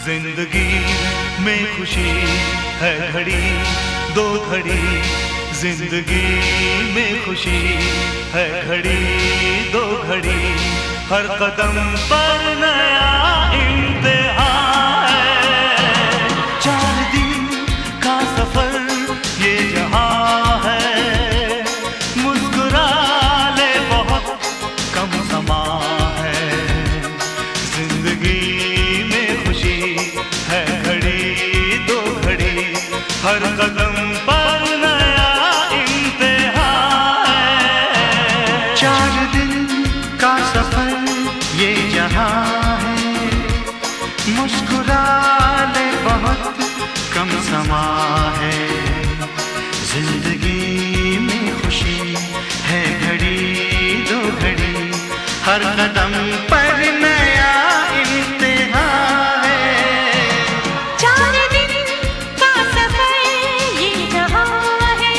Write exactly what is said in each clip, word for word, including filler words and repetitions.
जिंदगी में खुशी है घड़ी दो घड़ी, जिंदगी में खुशी है घड़ी दो घड़ी, हर कदम पर नया इम्तिहान है। चार दिन का सफर ये जहां है, मुस्कुरा ले बहुत कम समा है। जिंदगी में खुशी है घड़ी दो घड़ी, हर कदम पर नया इम्तिहान है। चार दिन का सफर ये जहां है, मुस्कुरा ले बहुत कम समा है। जिंदगी में खुशी है घड़ी दो घड़ी, हर कदम पर नया इम्तिहान है। चार दिन का सफर ये जहां है।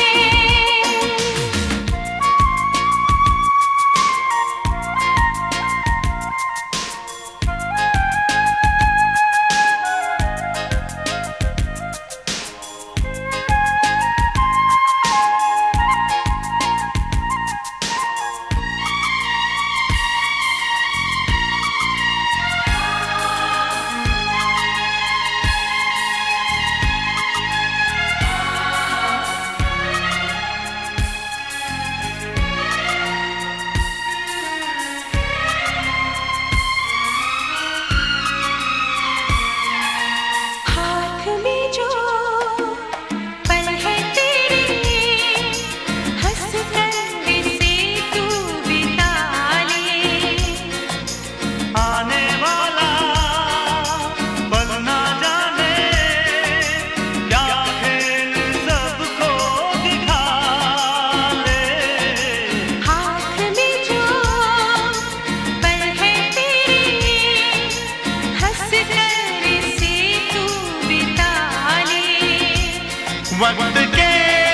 वक्त के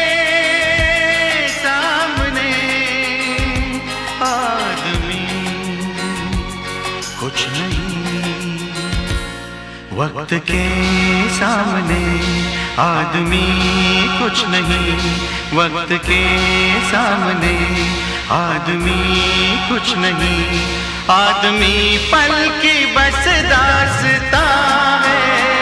सामने आदमी कुछ नहीं, वक्त के सामने आदमी कुछ नहीं, वक्त के सामने आदमी कुछ नहीं। आदमी पल की बस दास्तां है।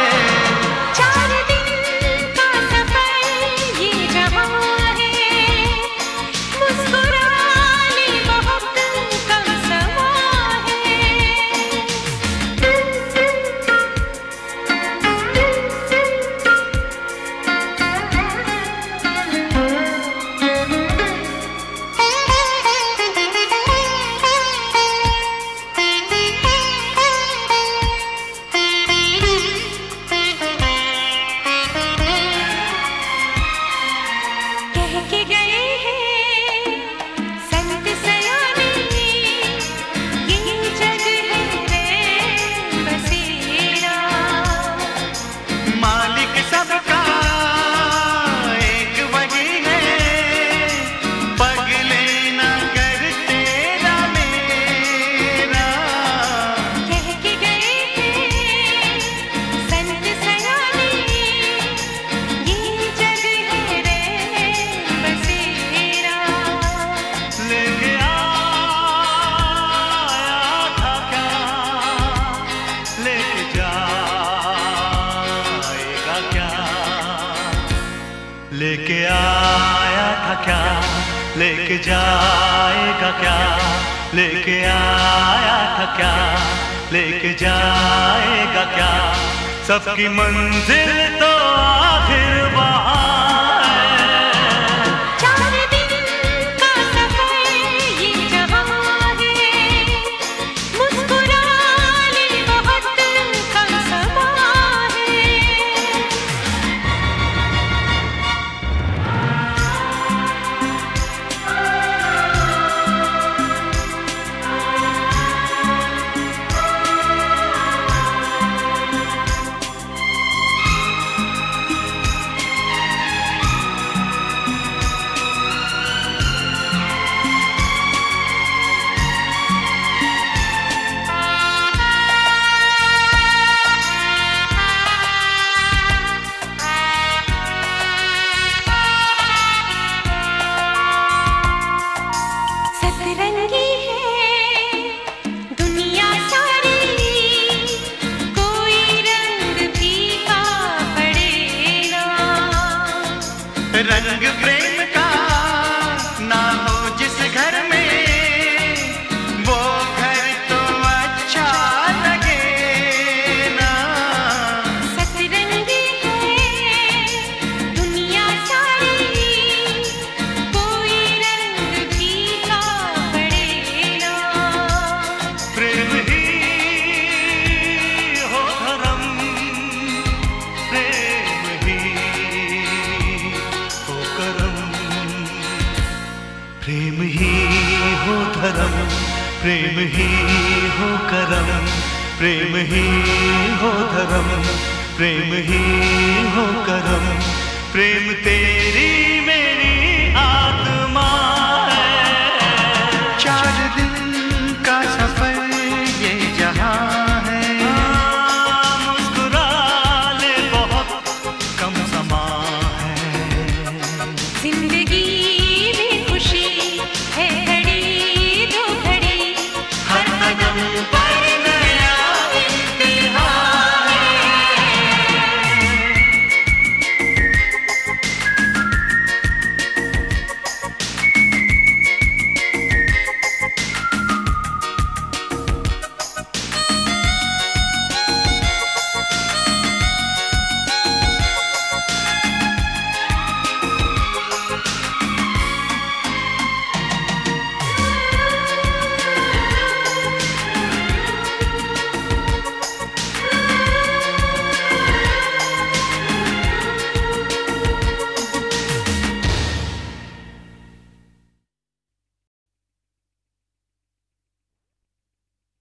लेके आया था क्या, लेके जाएगा क्या, लेके आया था क्या, लेके जाएगा क्या, सबकी मंजिल तो आखिर वहाँ है। चार दिन का सफर ये जहां है, मुस्कुरा ले बहुत कम समा है। धर्म, प्रेम ही हो करम, प्रेम ही हो धर्म, प्रेम ही हो करम, प्रेम तेरी